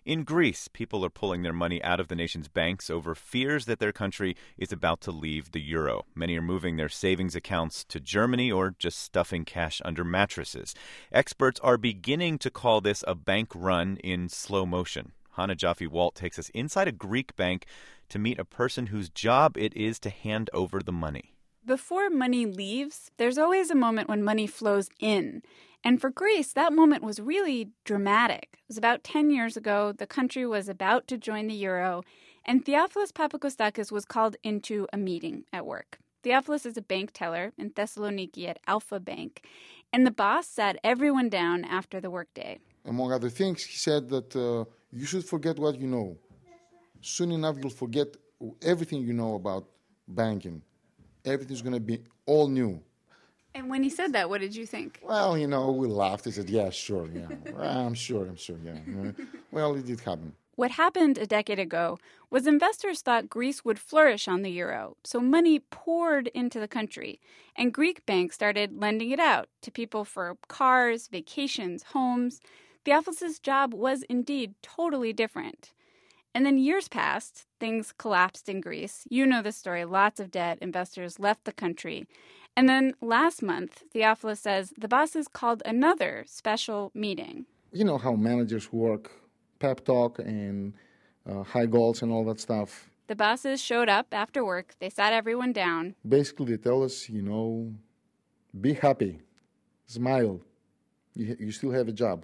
In Greece, people are pulling their money out of the nation's banks over fears that their country is about to leave the euro. Many are moving their savings accounts to Germany or just stuffing cash under mattresses. Experts are beginning to call this a bank run in slow motion. Hannah Jaffe-Walt takes us inside a Greek bank to meet a person whose job it is to hand over the money. Before money leaves, there's always a moment when money flows in. And for Greece, that moment was really dramatic. It was about 10 years ago. The country was about to join the euro, and Theofilos Papakostakis was called into a meeting at work. Theofilos is a bank teller in Thessaloniki at Alpha Bank, and the boss sat everyone down after the workday. Among other things, he said that you should forget what you know. Soon enough, you'll forget everything you know about banking. Everything's going to be all new. And when he said that, what did you think? Well, we laughed. He said, yeah, sure, yeah. I'm sure, yeah. Well, it did happen. What happened a decade ago was investors thought Greece would flourish on the euro, so money poured into the country, and Greek banks started lending it out to people for cars, vacations, homes. Theofilos' job was indeed totally different. And then years passed, things collapsed in Greece. You know the story, lots of debt, investors left the country. And then last month, Theofilos says the bosses called another special meeting. You know how managers work, pep talk and high goals and all that stuff. The bosses showed up after work. They sat everyone down. Basically, they tell us, be happy, smile. You still have a job.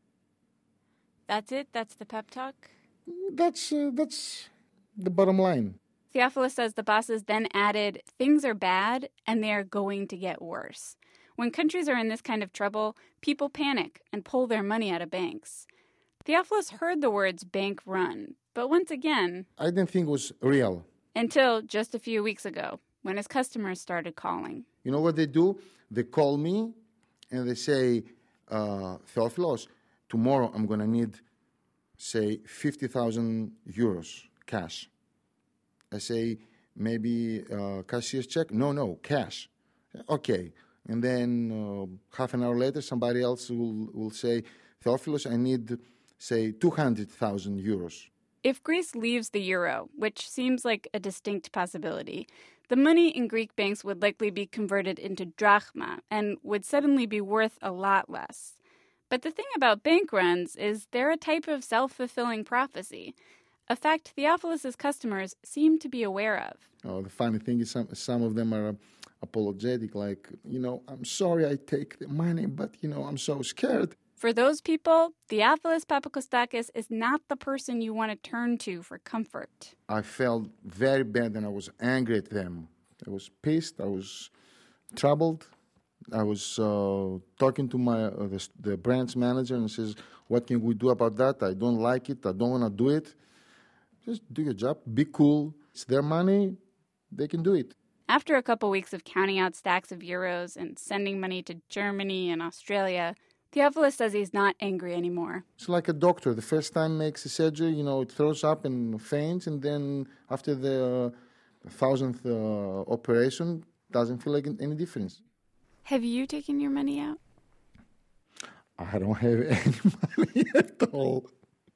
That's it? That's the pep talk? That's the bottom line. Theofilos says the bosses then added, things are bad and they are going to get worse. When countries are in this kind of trouble, people panic and pull their money out of banks. Theofilos heard the words bank run, but once again... I didn't think it was real. Until just a few weeks ago, when his customers started calling. You know what they do? They call me and they say, Theofilos, tomorrow I'm going to need, say, 50,000 euros cash. I say, maybe cashier's check? No, cash. Okay. And then half an hour later, somebody else will say, Theofilos, I need, say, 200,000 euros. If Greece leaves the euro, which seems like a distinct possibility, the money in Greek banks would likely be converted into drachma and would suddenly be worth a lot less. But the thing about bank runs is they're a type of self-fulfilling prophecy, a fact Theofilos' customers seem to be aware of. Oh, the funny thing is some of them are apologetic, like, I'm sorry I take the money, but, I'm so scared. For those people, Theofilos Papakostakis is not the person you want to turn to for comfort. I felt very bad and I was angry at them. I was pissed, I was troubled. I was talking to the branch manager and says, what can we do about that? I don't like it. I don't want to do it. Just do your job. Be cool. It's their money. They can do it. After a couple weeks of counting out stacks of euros and sending money to Germany and Australia, Theofilos says he's not angry anymore. It's like a doctor. The first time makes a surgery, it throws up and faints, and then after the 1,000th operation, doesn't feel like any difference. Have you taken your money out? I don't have any money at all.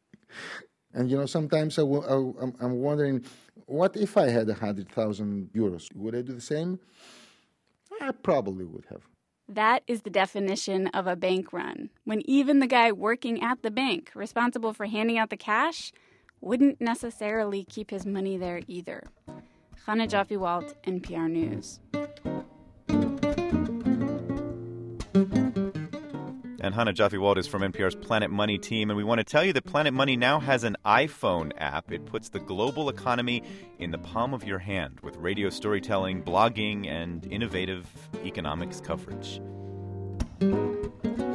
And, sometimes I'm wondering, what if I had 100,000 euros? Would I do the same? I probably would have. That is the definition of a bank run, when even the guy working at the bank, responsible for handing out the cash, wouldn't necessarily keep his money there either. Hannah Jaffe-Walt, NPR News. And Hannah Jaffe-Walt is from NPR's Planet Money team, and we want to tell you that Planet Money now has an iPhone app. It puts the global economy in the palm of your hand with radio storytelling, blogging, and innovative economics coverage.